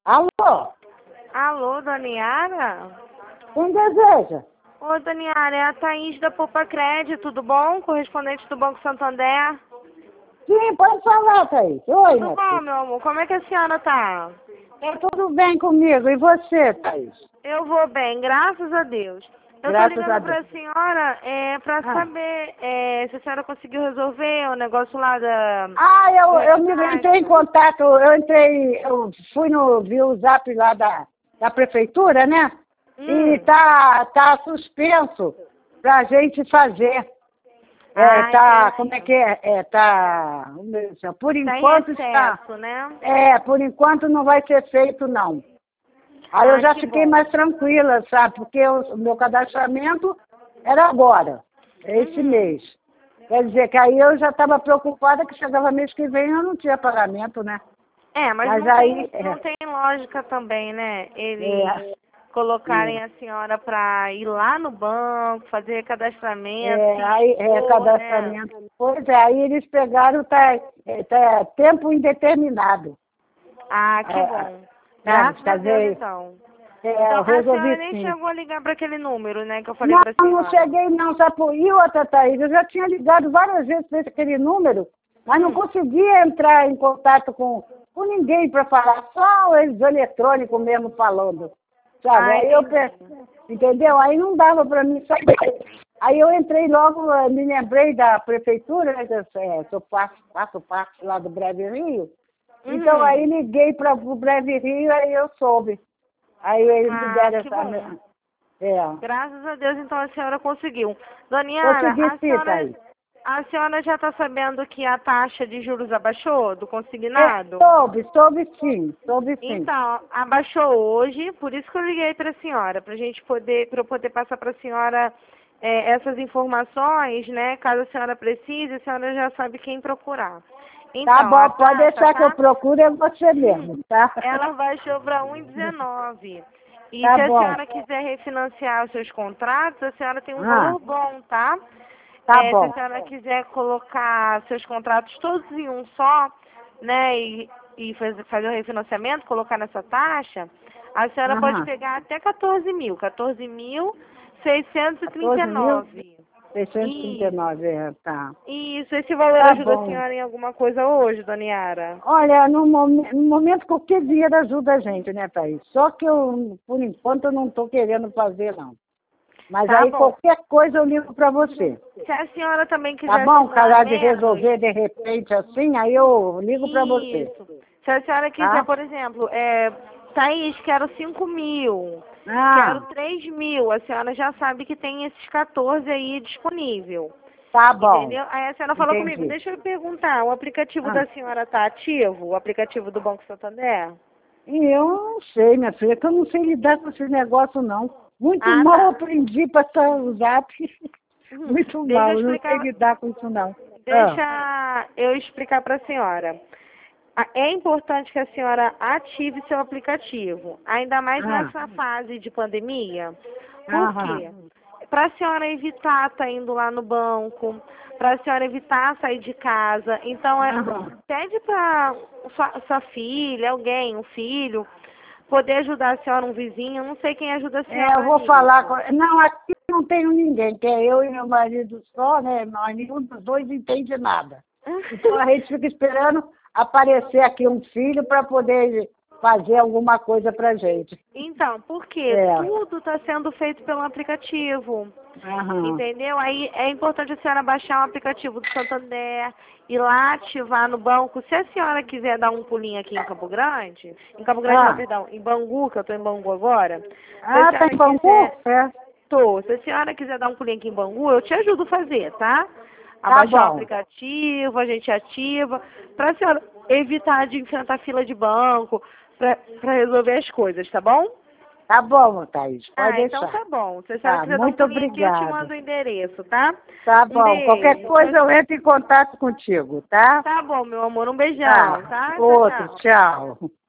Alô? Alô, Doniara? Quem deseja? Ô, Doniara, é a Thaís da Poupa Crédito, tudo bom? Correspondente do Banco Santander. Sim, pode falar, Thaís. Oi, Tudo minha bom, filha. meu amor? Como é que a senhora tá? Tá tudo bem comigo. E você, Thaís? Eu vou bem, graças a Deus. Eu tô Graças a ligando pra Deus. senhora pra Ah, saber se a senhora conseguiu resolver o negócio lá da... eu entrei em contato, eu vi o zap lá da prefeitura, né? E tá suspenso pra gente fazer. Entendi. Como é que é? Por Tá em enquanto está. excesso, né? Por enquanto não vai ser feito, não. Aí eu já Que fiquei bom. mais tranquila, sabe? Porque o meu cadastramento era agora, esse mês. Quer dizer que aí eu já estava preocupada que chegava mês que vem e eu não tinha pagamento, né? Mas não Aí, tem lógica também, né? Eles é, colocarem a senhora pra ir lá no banco, fazer cadastramento, se aí expor, né? cadastramento. Pois é, aí eles pegaram, tá tempo indeterminado. Que bom. Sabe? Graças Quer a Deus, dizer, então. eu Então, a senhora resolvi nem sim. chegou a ligar para aquele número, né, que eu falei Não, para a não senhora. cheguei não, sabe? E outra, Thaís, eu já tinha ligado várias vezes para aquele número, mas não conseguia entrar em contato com ninguém para falar, só eles eletrônicos mesmo falando, sabe? Aí entendeu? Aí não dava para mim saber. Aí eu entrei logo, me lembrei da prefeitura, né, que eu faço parte lá do Breve Rio, então aí liguei para o Breve Rio, aí eu soube. Aí eles me deram Que essa... bom. É. Graças a Deus, então a senhora conseguiu. Doniara, Consegui sim, Thaís. a senhora já está sabendo que a taxa de juros abaixou do consignado? Soube sim, soube sim. Então, abaixou hoje, por isso que eu liguei para a senhora, para eu poder passar para a senhora essas informações, né? Caso a senhora precise, a senhora já sabe quem procurar. Tá Então, bom, a pode taxa, deixar que eu tá? procure, é você mesmo, tá? Ela baixou para 1,19. E Tá se a bom, senhora quiser refinanciar os seus contratos, a senhora tem um ah, valor bom, tá? tá Se a bom. senhora quiser colocar seus contratos todos em um só, né, e fazer o refinanciamento, colocar nessa taxa, a senhora pode Aham. pegar até 14.639. Isso, 14.639, tá. isso. Esse valor Tá ajuda a bom. senhora em alguma coisa hoje, Dona Yara? Olha, no momento qualquer dinheiro ajuda a gente, né, Thaís? Só que eu, por enquanto, eu não estou querendo fazer, não. Mas Tá aí bom. qualquer coisa eu ligo para você. Se a senhora também Tá quiser bom? simular Casar de menos, resolver de repente assim, aí eu ligo para você, isso. Se a senhora quiser, tá? por exemplo, Thaís, quero 5.000, quero Ah, 3.000, a senhora já sabe que tem esses 14 aí disponível. tá bom. Entendeu? Aí a senhora falou comigo, Entendi. deixa eu perguntar, o aplicativo Ah, da senhora tá ativo? O aplicativo do Banco Santander? e eu não sei, minha filha, que eu não sei lidar com esse negócio, não. Muito mal eu Tá. aprendi para usar. Muito Deixa eu mal, eu não sei explicar, lidar com isso, não. Ah, deixa eu explicar para a senhora. É importante que a senhora ative seu aplicativo, ainda mais ah, nessa fase de pandemia. Por aham, quê? Para a senhora evitar estar indo lá no banco, para a senhora evitar sair de casa. Então, aham. pede para sua filha, alguém, um filho, poder ajudar a senhora, um vizinho. Eu não sei quem ajuda a Eu senhora vou falar nisso. com... Não, aqui não tenho ninguém, que é eu e meu marido só, né? Mas nenhum dos dois entende nada. Então a gente fica esperando aparecer aqui um filho para poder fazer alguma coisa pra gente. Então, porque É, tudo está sendo feito pelo aplicativo. aham. Entendeu? Aí é importante a senhora baixar o aplicativo do Santander, ir lá ativar no banco. Se a senhora quiser dar um pulinho aqui em Campo Grande não, Ah, perdão, em Bangu, que eu estou em Bangu agora. Se a tá senhora em Bangu? quiser, É. se a senhora quiser dar um pulinho aqui em Bangu, eu te ajudo a fazer, tá? A Tá baixar o bom. aplicativo, a gente ativa, para a senhora evitar de enfrentar fila de banco, para resolver as coisas, tá bom? Tá bom, Thaís, pode Então deixar. tá bom. Se a senhora Tá, quiser dar um muito pulinho aqui, eu te obrigada. mando o endereço, tá? Tá Um bom. Qualquer beijo. coisa eu entro em contato contigo, tá? Tá bom, meu amor. Um beijão, Tá. tá? Tchau, Outro, tchau. tchau.